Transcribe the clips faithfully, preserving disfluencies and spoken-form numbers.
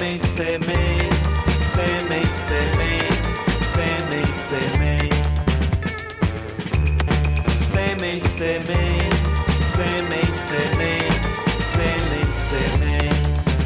Sêmen, sêmen, sêmen, sêmen, sêmen, sêmen. Sêmen, sêmen, sêmen, sêmen, sêmen, sêmen.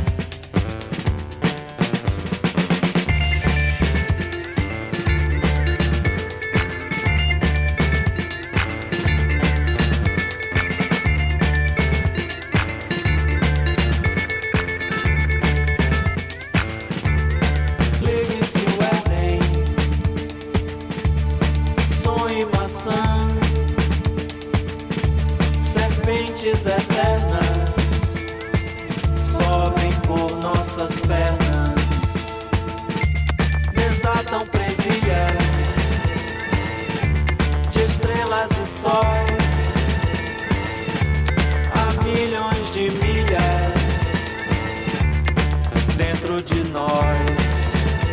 Serpentes eternas sobem por nossas pernas, desatam presilhas de estrelas e sóis a milhões de milhas dentro de nós,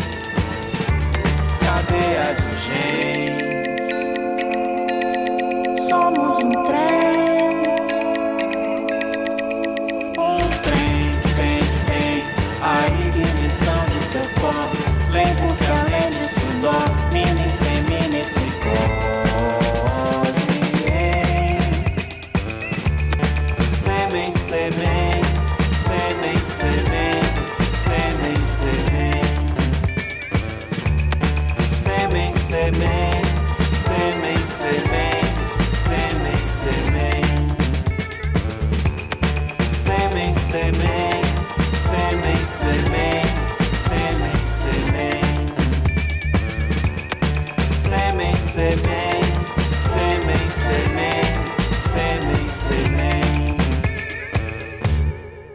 cadeia de genes. Somos um trem. De seu corpo, lembro que além disso dorme sem minicicose. Sêmen, sêmen, sêmen, sêmen, sêmen, sêmen. Sêmen, sêmen, sêmen, sêmen, sêmen, sêmen. Sêmen, sêmen, sêmen, sêmen. Sêmen, sêmen, sêmen, sêmen, sêmen, sêmen, sêmen, sêmen.